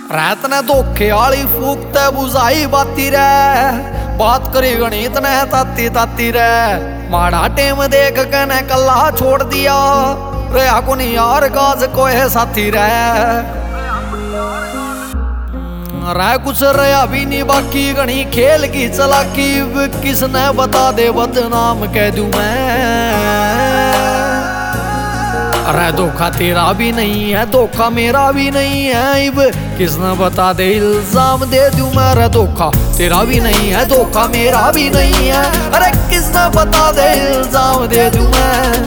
रात ने धोखे आली फूकते बुझाई बाती रे, बात करी गणित ने ताती ताती रे। माड़ा टेम देख के ने कल्ला छोड़ दिया रे, आको नहीं यार गाज को है साथी रे। रह कुछ रहा भी नहीं बाकी, गणी खेल की चलाकी किसने बता दे बदनाम कह दूं मैं। अरे धोखा तेरा भी नहीं है, धोखा मेरा भी नहीं है, इब किसने बता दे इल्जाम दे दूं मैं। अरे धोखा तेरा भी नहीं है, धोखा मेरा भी नहीं है, अरे किसने बता दे इल्जाम दे दूं मैं।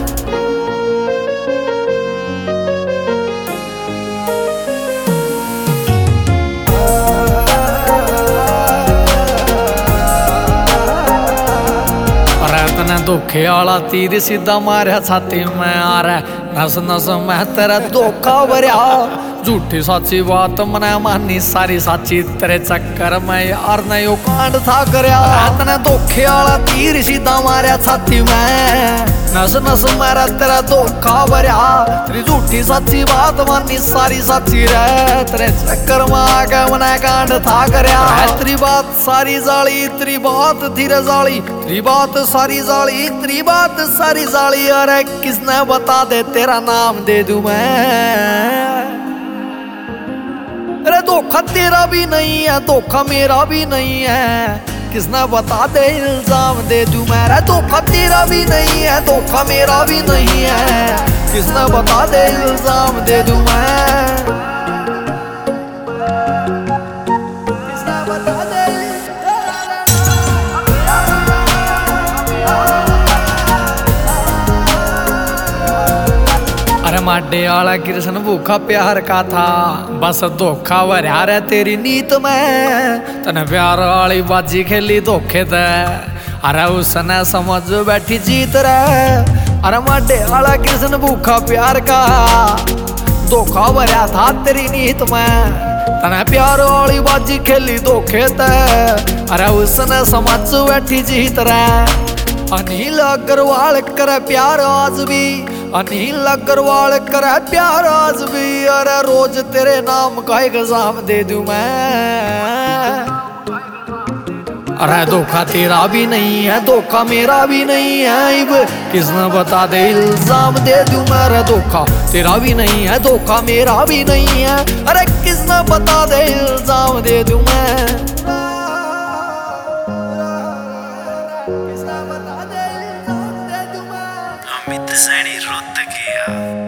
धोखे आला तीर सीधा मारे छाती में आ रहा, नस नस में तेरा धोखा भरिया। झूठी साची बात मने मानी सारी साची, तेरे चक्कर में यार ने यो कांड था करया। तने धोखे आला तीर सीधा मारे छाती में, नस नस मेरा तेरा धोखा भरिया। तेरी झूठी साची बात मानी सारी साची रे, तेरे चक्कर में आके मने कांड था करया। तेरी बात सारी जाली, तेरी बात थी रे जाली, तेरी बात सारी जाली, तेरी बात सारी जाली। अरे किसने बता दे तेरा नाम दे दूं मैं। अरे धोखा तेरा भी नहीं है, धोखा मेरा भी नहीं है, किसने बता दे इल्जाम दे दूं मैं। अरे धोखा तेरा भी नहीं है, धोखा मेरा भी नहीं है, किसने बता दे इल्जाम दे दूं मैं। अरे माडे आला कृष्ण भूखा प्यार का था, बस धोखा भरया रे तेरी नीत में। तने प्यार वाली बाजी खेली धोखे ते, अरे उसने समझ बैठी जीत रे। अरे माडे आला कृष्ण भूखा प्यार का, धोखा भरया था तेरी नीत में। तने प्यार वाली बाजी खेली धोखे ते, अरे उसने समझ बैठी जीत रे। अनिल अग्रवाल करे प्यार आज भी, अनिल अग्रवाल करे प्यार आज भी। अरे रोज तेरे नाम का एग्जाम दे दूं मैं। अरे धोखा तेरा भी नहीं है, धोखा मेरा भी नहीं है, इब किसने बता दे इल्जाम दे दूं मैं। अरे धोखा तेरा भी नहीं है, धोखा मेरा भी नहीं है, अरे किसने बता दे इल्जाम दे दूं मैं। अमित सैनी रोहतकिया।